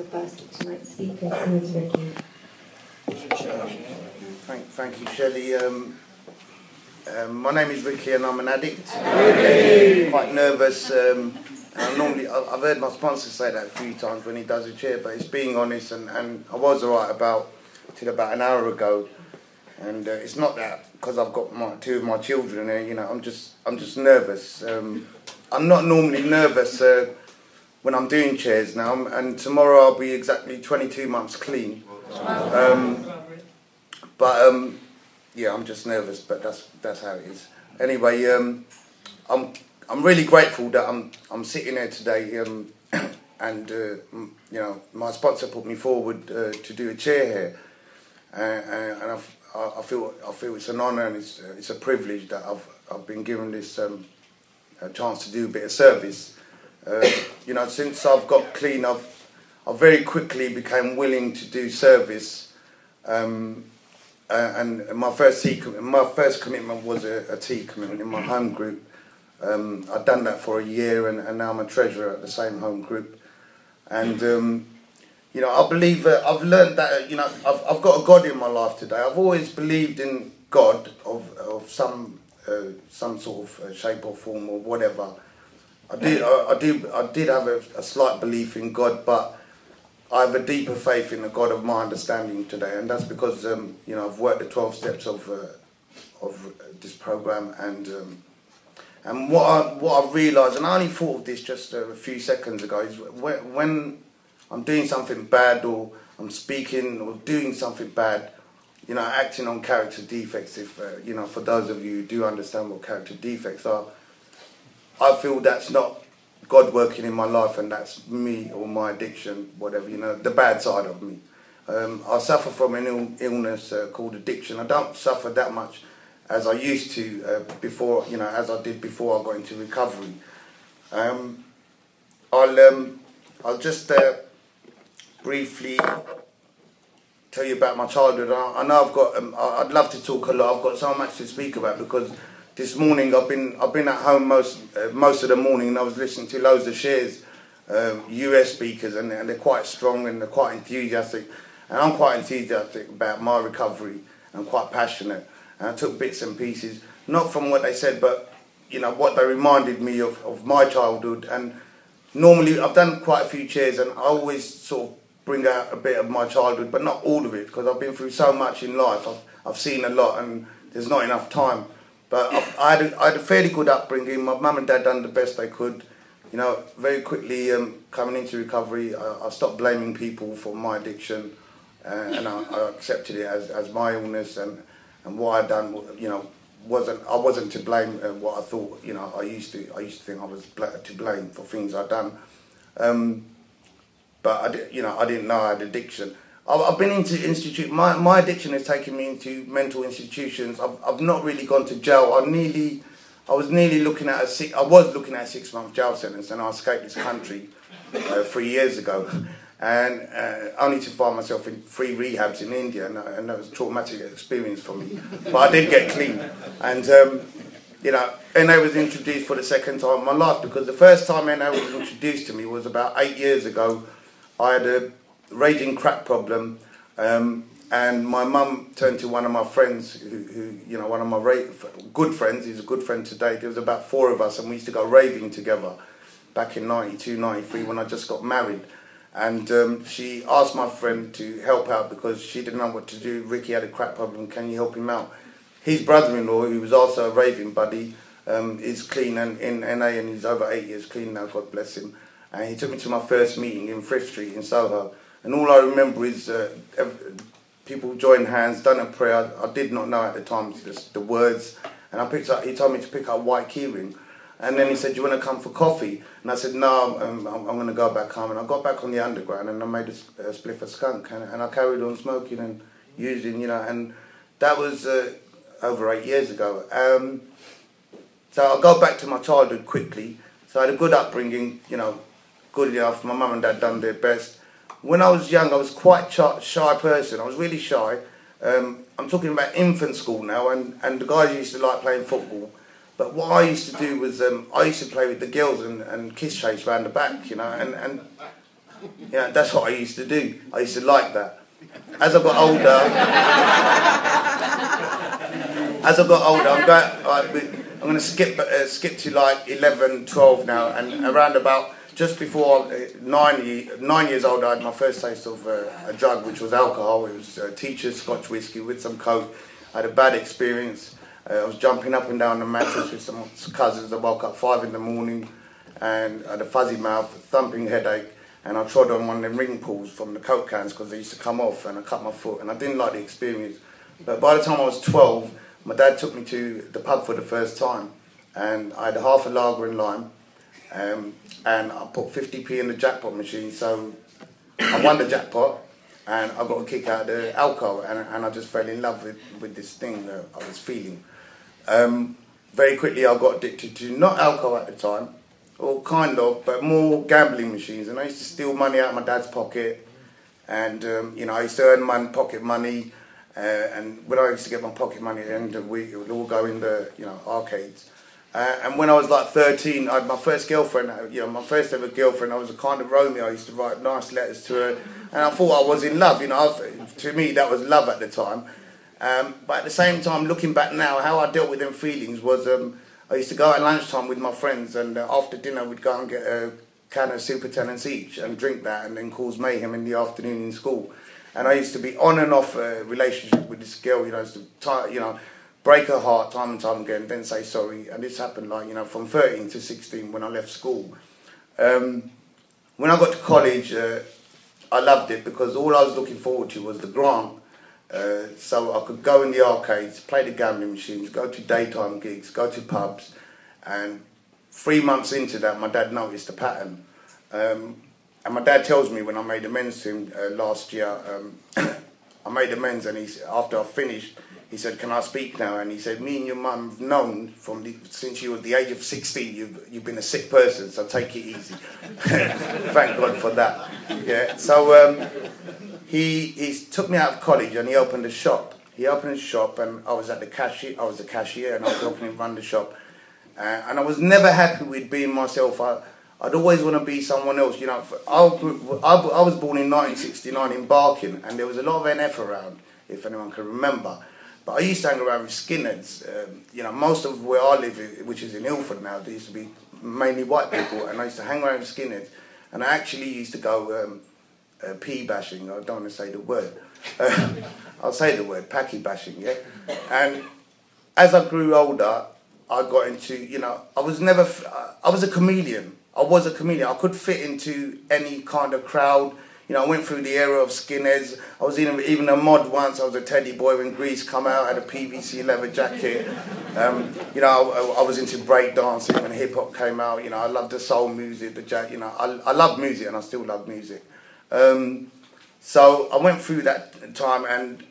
to pass to tonight's speaker, Ms. Ricky. Thank you, Shelley. My name is Ricky and I'm an addict. Quite nervous. I've heard my sponsor say that a few times when he does a chair, but it's being honest, and I was alright till about an hour ago. And it's not that because I've got two of my children there. I'm just nervous. I'm not normally nervous when I'm doing chairs now, and tomorrow I'll be exactly 22 months clean. Yeah, I'm just nervous, but that's how it is. Anyway, I'm really grateful that I'm sitting here today, and my sponsor put me forward to do a chair here, and I feel it's an honour and it's a privilege that I've been given this a chance to do a bit of service. Since I've got clean, I very quickly became willing to do service. And my first commitment was a tea commitment in my home group. I'd done that for a year, and now I'm a treasurer at the same home group. And I believe I've learned that I've got a God in my life today. I've always believed in God of some sort of shape or form or whatever. I did have a slight belief in God, but I have a deeper faith in the God of my understanding today, and that's because I've worked the 12 steps of this program, and what I've realised, and I only thought of this just a few seconds ago, is when I'm doing something bad, or I'm speaking or doing something bad, acting on character defects. If for those of you who do understand what character defects are, I feel that's not God working in my life, and that's me or my addiction, whatever, the bad side of me. I suffer from an illness called addiction. I don't suffer that much as I used to before, as I did before I got into recovery. I'll just briefly tell you about my childhood. I know I'd love to talk a lot. I've got so much to speak about because this morning I've been at home most of the morning, and I was listening to loads of shares, US speakers, and they're quite strong and they're quite enthusiastic, and I'm quite enthusiastic about my recovery. I'm quite passionate, and I took bits and pieces, not from what they said, but what they reminded me of my childhood. And normally I've done quite a few chairs, and I always sort of bring out a bit of my childhood, but not all of it, because I've been through so much in life. I've seen a lot, and there's not enough time. But I had a fairly good upbringing. My mum and dad done the best they could. Very quickly coming into recovery, I stopped blaming people for my addiction, and I accepted it as my illness, and what I'd done, I wasn't to blame. What I thought, I used to think I was to blame for things I'd done, but I didn't know I had addiction. I've been into institute. My addiction has taken me into mental institutions. I've not really gone to jail. I was looking at a 6-month jail sentence, and I escaped this country 3 years ago, and only to find myself in 3 rehabs in India, and that was a traumatic experience for me. But I did get clean, and NA was introduced for the second time in my life, because the first time NA was introduced to me was about 8 years ago. I had a raging crack problem, and my mum turned to one of my friends, who one of my good friends. He's a good friend today. There was about 4 of us, and we used to go raving together back in 92, 93 when I just got married. And she asked my friend to help out because she didn't know what to do. Ricky had a crack problem. Can you help him out? His brother-in-law, who was also a raving buddy, is clean and in NA, and he's over 8 years clean now, God bless him. And he took me to my first meeting in Frith Street in Soho. And all I remember is people joined hands, done a prayer. I did not know at the time the words. And he told me to pick up a white keyring. And then he said, do you want to come for coffee? And I said, no, I'm going to go back home. And I got back on the underground, and I made a spliff of skunk. And I carried on smoking and using, and that was over 8 years ago. So I'll go back to my childhood quickly. So I had a good upbringing, good enough. My mum and dad done their best. When I was young, I was quite a shy person. I was really shy. I'm talking about infant school now, and the guys used to like playing football. But what I used to do was I used to play with the girls and kiss chase round the back, and Yeah, that's what I used to do. I used to like that. As I got older, I'm going to skip to like 11, 12 now, and around about just before 9 years old, I had my first taste of a drug, which was alcohol. It was Teacher's Scotch whiskey with some coke. I had a bad experience. I was jumping up and down the mattress with some cousins. I woke up 5 in the morning and I had a fuzzy mouth, a thumping headache, and I trod on one of the ring pulls from the coke cans because they used to come off, and I cut my foot, and I didn't like the experience. But by the time I was 12, my dad took me to the pub for the first time, and I had half a lager and lime, and I put 50p in the jackpot machine, so I won the jackpot, and I got a kick out of the alcohol, and I just fell in love with this thing that I was feeling. Very quickly I got addicted to, not alcohol at the time, or kind of, but more gambling machines, and I used to steal money out of my dad's pocket, and I used to earn pocket money, and when I used to get my pocket money at the end of the week, it would all go in the arcades. And when I was like 13, I had my first girlfriend, my first ever girlfriend. I was a kind of Romeo. I used to write nice letters to her, and I thought I was in love. To me, that was love at the time. But at the same time, looking back now, how I dealt with them feelings was I used to go at lunchtime with my friends, and after dinner we'd go and get a can of Super Tenants each and drink that, and then cause mayhem in the afternoon in school. And I used to be on and off a relationship with this girl, break her heart time and time again, then say sorry. And this happened from 13 to 16 when I left school. When I got to college, I loved it because all I was looking forward to was the grant. So I could go in the arcades, play the gambling machines, go to daytime gigs, go to pubs. And 3 months into that, my dad noticed a pattern. And my dad tells me when I made amends to him last year, I made amends, and after I finished, he said, "Can I speak now?" And he said, "Me and your mum have known since you were the age of 16, you've been a sick person, so take it easy." Thank God for that. Yeah. So he took me out of college and he opened a shop. He opened a shop, and I was the cashier, and I was helping him run the shop. And I was never happy with being myself. I'd always want to be someone else. I was born in 1969 in Barking, and there was a lot of NF around, if anyone can remember. But I used to hang around with skinheads. Most of where I live, which is in Ilford now, there used to be mainly white people, and I used to hang around with skinheads. And I actually used to go pea bashing. I don't want to say the word. I'll say the word, packy bashing, yeah? And as I grew older, I got into, I was a chameleon. I could fit into any kind of crowd. I went through the era of skinheads. I was even a mod once. I was a teddy boy when Grease come out. I had a PVC leather jacket. I was into break dancing when hip hop came out. I loved the soul music, I love music, and I still love music. So I went through that time, and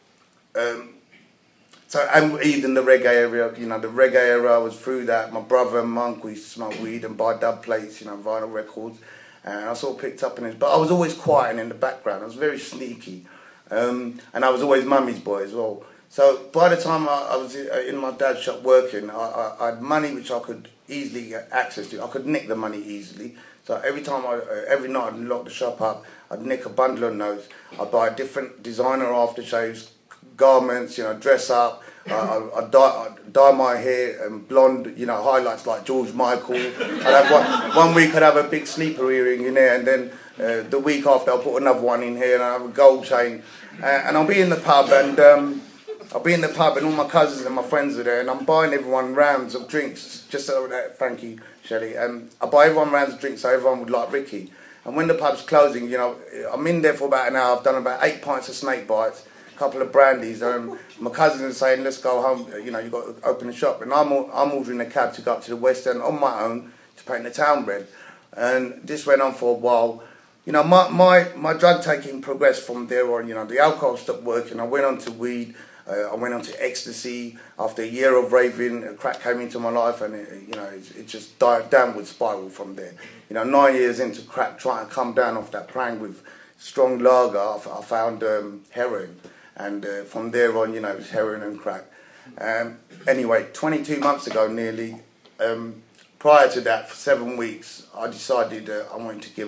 even the reggae area, the reggae era, I was through that. My brother and my uncle used to smoke weed and buy dub plates, vinyl records. And I sort of picked up on it. But I was always quiet and in the background. I was very sneaky. And I was always mummy's boy as well. So by the time I was in my dad's shop working, I had money which I could easily get access to. I could nick the money easily. So every night I'd lock the shop up, I'd nick a bundle of notes. I'd buy different designer aftershaves, garments, dress up. I'd dye my hair blonde, highlights like George Michael. I'd have one week I'd have a big sleeper earring in there, and then the week after I'll put another one in here, and I'll have a gold chain. And I'll be in the pub, and all my cousins and my friends are there, and I'm buying everyone rounds of drinks, just so that, thank you, Shelley. I buy everyone rounds of drinks so everyone would like Ricky. And when the pub's closing, I'm in there for about an hour. I've done about 8 pints of snake bites, couple of brandies. My cousins are saying, "Let's go home. You've got to open the shop." And I'm ordering a cab to go up to the West End on my own to paint the town red. And this went on for a while. My drug taking progressed from there on. The alcohol stopped working. I went on to weed. I went on to ecstasy. After a year of raving, crack came into my life, and it just died downward spiral from there. 9 years into crack, trying to come down off that prang with strong lager, I found heroin. And from there on, it was heroin and crack. Anyway, 22 months ago nearly, prior to that, for 7 weeks, I decided I wanted to give up.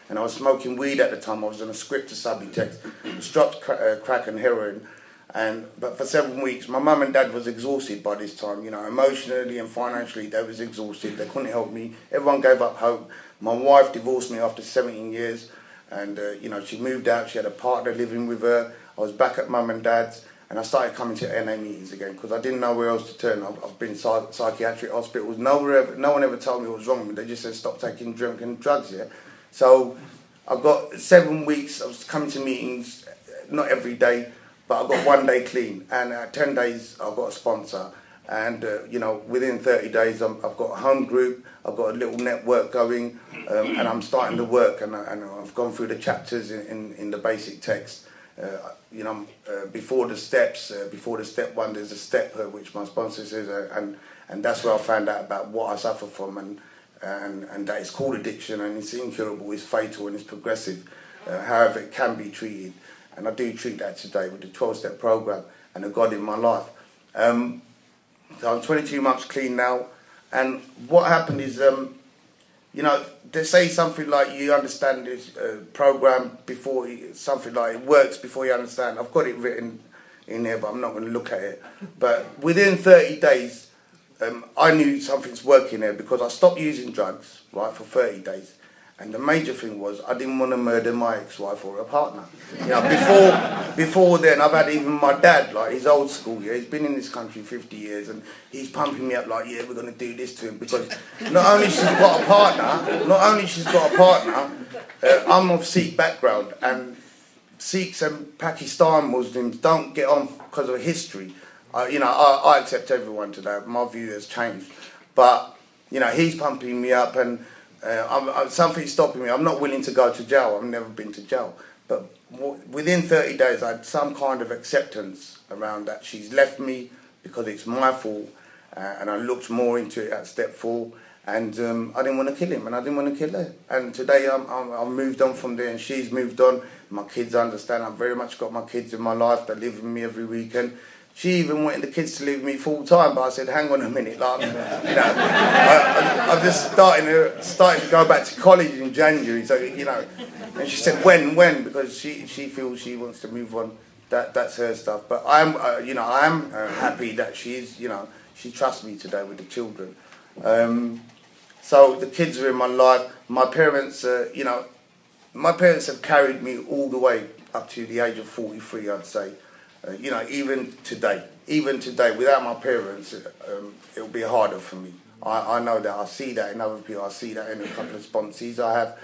and I was smoking weed at the time. I was on a script to Subutex, dropped crack and heroin. But for 7 weeks, my mum and dad was exhausted by this time, you know, emotionally and financially. They was exhausted. They couldn't help me. Everyone gave up hope. My wife divorced me after 17 years, and you know, she moved out. She had a partner living with her. I was back at mum and dad's, and I started coming to NA meetings again because I didn't know where else to turn. I've been in psychiatric hospitals. No one ever told me what was wrong with me. They just said stop taking drink and drugs. Yeah, so I got 7 weeks. I was coming to meetings, not every day, but I got 1 day clean, and 10 days I got a sponsor, and you know, within 30 days I've got a home group, I've got a little network going, and I'm starting to work, and I've gone through the chapters in the basic text. You know, before the steps, before the step one, there's a step which my sponsor says, and that's where I found out about what I suffer from, and that it's called addiction, and it's incurable, it's fatal, and it's progressive. However, it can be treated. And I do treat that today with the 12-step program and the God in my life. So I'm 22 months clean now. And what happened is, you know, they say something like you understand this program before, something like it works before you understand. I've got it written in there, but I'm not going to look at it. But within 30 days, I knew something's working there because I stopped using drugs, right, for 30 days. And the major thing was I didn't want to murder my ex-wife or a partner. You know, before then, I've had even my dad, like, he's old school, yeah, he's been in this country 50 years, and he's pumping me up like, yeah, we're going to do this to him, because not only she's got a partner, I'm of Sikh background, and Sikhs and Pakistan Muslims don't get on because of history. You know, I accept everyone today. My view has changed. But, you know, he's pumping me up, and something's stopping me. I'm not willing to go to jail. I've never been to jail. But within 30 days, I had some kind of acceptance around that. She's left me because it's my fault. And I looked more into it at step 4. And I didn't want to kill him, and I didn't want to kill her. And today I've moved on from there, and she's moved on. My kids understand. I've very much got my kids in my life. They live with me every weekend. She even wanted the kids to live with me full time, but I said, hang on a minute, like, you know, I'm just starting to go back to college in January, so, you know. And she said, when? Because she feels she wants to move on. That's her stuff. But I'm happy that she's, you know, she trusts me today with the children. So the kids are in my life. My parents, you know, my parents have carried me all the way up to the age of 43, I'd say. You know, even today, without my parents, it'll be harder for me. I know that. I see that in other people. I see that in a couple of sponsors I have.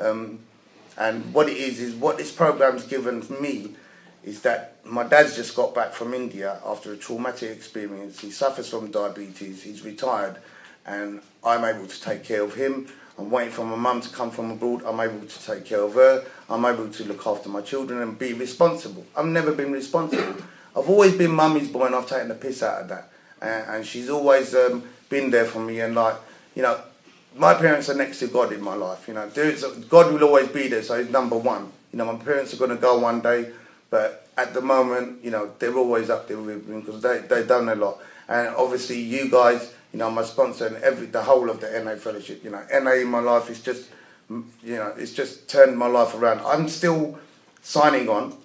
And what it is what this program's given me is that my dad's just got back from India after a traumatic experience. He suffers from diabetes. He's retired, and I'm able to take care of him. I'm waiting for my mum to come from abroad. I'm able to take care of her. I'm able to look after my children and be responsible. I've never been responsible. I've always been mummy's boy, and I've taken the piss out of that. And she's always been there for me. And, like, you know, my parents are next to God in my life. You know, God will always be there, so he's number one. You know, my parents are going to go one day, but at the moment, you know, they're always up there with me because they've done a lot. And obviously, you guys, you know, my sponsor and the whole of the NA Fellowship, you know, NA in my life is just, you know, it's just turned my life around. I'm still signing on,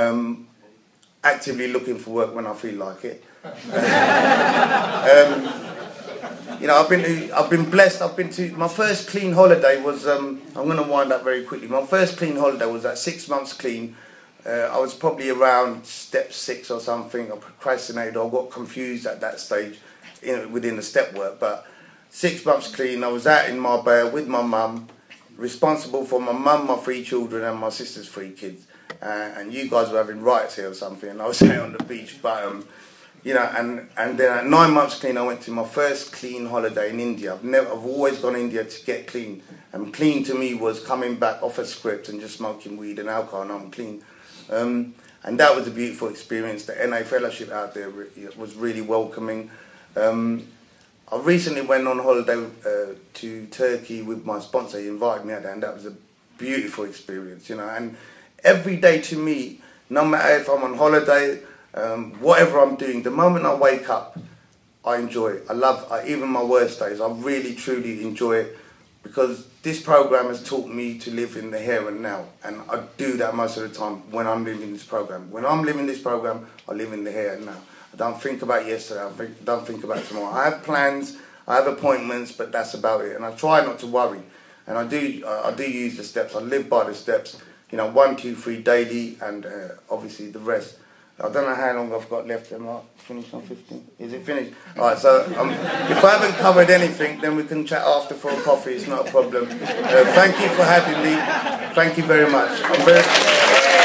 actively looking for work when I feel like it. You know, I've been blessed. I've been to my first clean holiday was. I'm going to wind up very quickly. My first clean holiday was at 6 months clean. I was probably around step 6 or something. I procrastinated. I got confused at that stage, within the step work. But 6 months clean. I was out in Marbella with my mum, responsible for my mum, my 3 children, and my sister's 3 kids. And you guys were having riots here or something. And I was out on the beach, but. You know, and then at 9 months clean, I went to my first clean holiday in India. I've always gone to India to get clean. And clean to me was coming back off a script and just smoking weed and alcohol, and I'm clean. And that was a beautiful experience. The NA Fellowship out there was really welcoming. I recently went on holiday to Turkey with my sponsor. He invited me out there, and that was a beautiful experience, you know. And every day to me, no matter if I'm on holiday, whatever I'm doing, the moment I wake up, I enjoy it. I love, even my worst days, I really truly enjoy it because this program has taught me to live in the here and now, and I do that most of the time when I'm living this program. When I'm living this program, I live in the here and now. I don't think about yesterday, I don't think about tomorrow. I have plans, I have appointments, but that's about it, and I try not to worry. And I do use the steps, I live by the steps, 1, 2, 3 daily, and obviously the rest. I don't know how long I've got left. Am I finished on 15? Is it finished? All right, so if I haven't covered anything, then we can chat after for a coffee. It's not a problem. Thank you for having me. Thank you very much.